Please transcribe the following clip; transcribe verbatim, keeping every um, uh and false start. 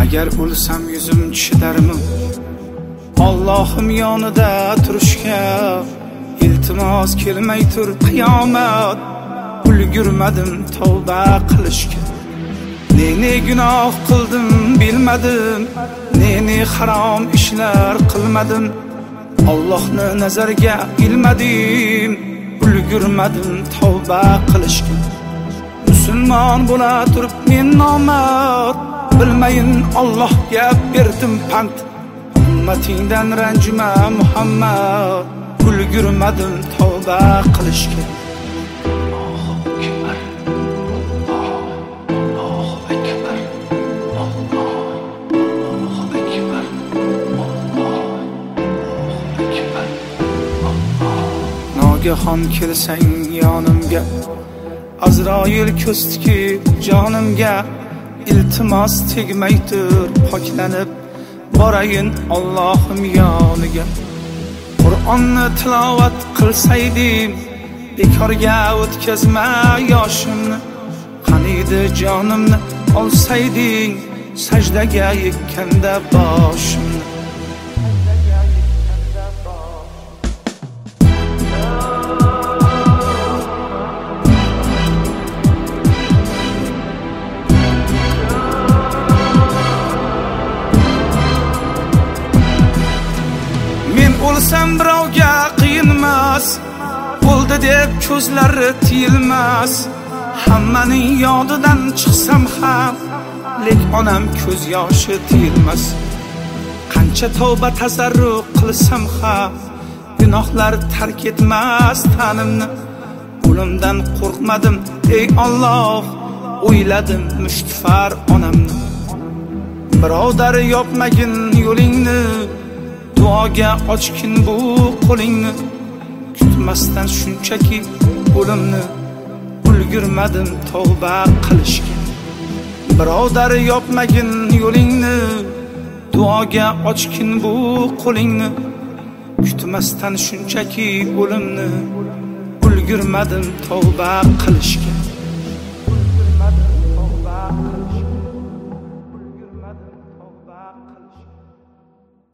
agar o'lsam yuzim chidarmi Allohim yonida turishga iltimos kelmay tur qiyomat ulgurmadim tavba qilishga ne ne gunoh qildim bilmadim ne ne harom ishlar qilmadim Allohni nazarga ilmadim ulgurmadim tavba qilishga musulmon bo'la turib men nomard bilmayin Allohga berdim pand ummatingdan ranjima Muhammad ulgurmadim tavba qilishga Nogahon kelsang yonimga Azroil ko'stiki jonimga iltimos tegmay tur poklanib borayin Allohim yoniga Qur'onni tilovat qilsaydim bekorga o'tkazma yoshimni qaniydi jonimni olsayding sajdaga yekkanda boshimni O'lsam birovga qiyinmas o'ldi deb ko'zlari tiyilmas hammaning yodidan chiqsam ham lek onam ko'z yoshi tiyilmas qancha tavba tazarru qilsam ham gunohlar tark etmas tanimni o'limdan qo'rqmadim ey Alloh o'yladim mushtfar onamni birodar yopmagin yo'lingni duoga ochkin bu qo'lingni kutmasdan shunchaki o'limni ulgurmadim tavba qilishga birodar yopmagin yo'lingni duoga ochkin bu qo'lingni kutmasdan shunchaki o'limni ulgurmadim tavba qilishga